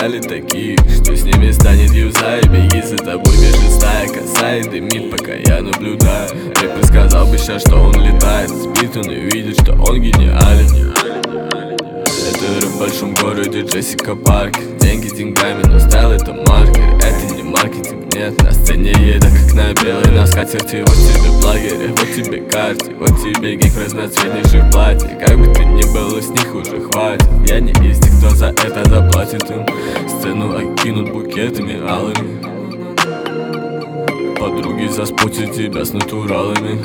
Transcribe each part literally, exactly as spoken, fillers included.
видали таких, что с ними станет юзай. Беги, за тобой бежит стая, косая дымит, пока я наблюдаю. Рэпер сказал бы сейчас, что он летает, спит он и видит, что он гениален. Это рэп в большом городе Джессика Паркер. Деньги деньгами, но стайл это маркер. Это не маркетинг, нет, на сцене еда как на белой на скатерти. Вот тебе плагеры, вот тебе карте, вот тебе гик в разноцветнейших платье. Как бы ты ни было, с них уже хватит. Я не из тех, кто за это заплатит им. Сцену окинут букетами алыми. Подруги заспутят тебя с натуралами.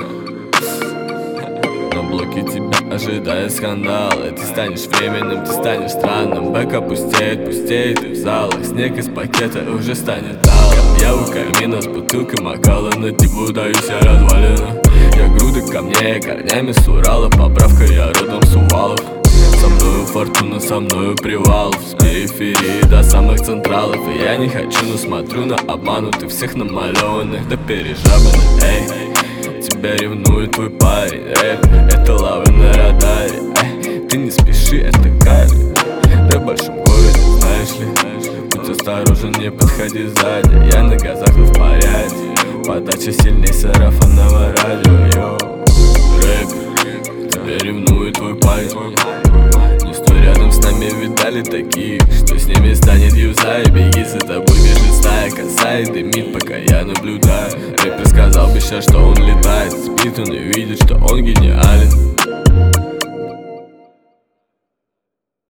На блоке тебя ожидает скандал, и ты станешь временным, ты станешь странным. Бэк пустеет, пустеет и в залах. Снег из пакета уже станет талом. Я у камина с бутылкой макала, на типу даюсь я развалина. Я груды камней, корнями с Урала, поправка я родом с Увалов. Со мною фортуна, со мною привал, с периферии до самых централов. И я не хочу, но смотрю на обманутых, всех намалеванных да пережабанных. Эй, тебя ревнует твой парень, рэп, это лава на радаре. Эй, ты не спеши, это кайф. Рэп в большом городе, знаешь ли. Будь осторожен, не подходи сзади. Я на газах, но в порядке. Подача сильней сарафанного радио. Йоу, рэп, тебя ревнует твой парень. Не стой рядом с нами, видали таких, что с ними станет юзай. Беги, за тобой бежит стая, косая дымит, пока я наблюдаю. Рэпер сказал бы сейчас, что он летает, спит он и видит, что он гениален.